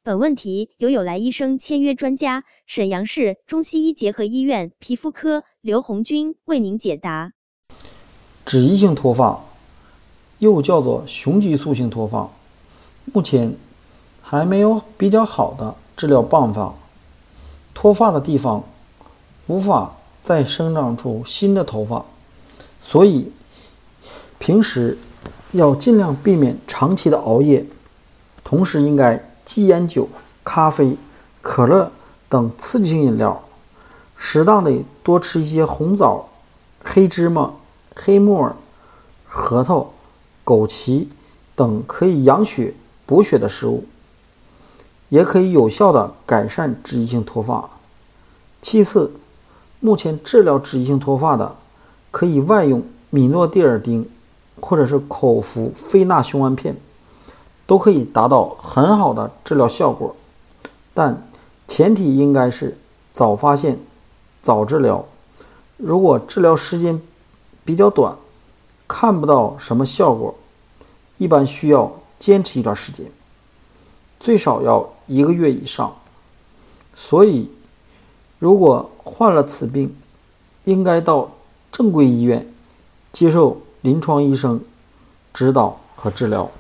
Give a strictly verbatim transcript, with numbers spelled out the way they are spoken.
本问题由有来医生签约专家沈阳市中西医结合医院皮肤科刘红军为您解答。 脂溢性脱发又叫做雄激素性脱发，目前还没有比较好的治疗办法。脱发的地方无法再生长出新的头发，所以平时要尽量避免长期的熬夜，同时应该忌烟酒、咖啡、可乐等刺激性饮料，适当的多吃一些红枣、黑芝麻、黑木耳、核桃、枸杞等可以养血补血的食物，也可以有效的改善脂溢性脱发。其次，目前治疗脂溢性脱发的可以外用米诺地尔丁或者是口服非那雄胺片，都可以达到很好的治疗效果，但前提应该是早发现早治疗。如果治疗时间比较短，看不到什么效果，一般需要坚持一段时间，最少要一个月以上。所以如果患了此病，应该到正规医院接受临床医生指导和治疗。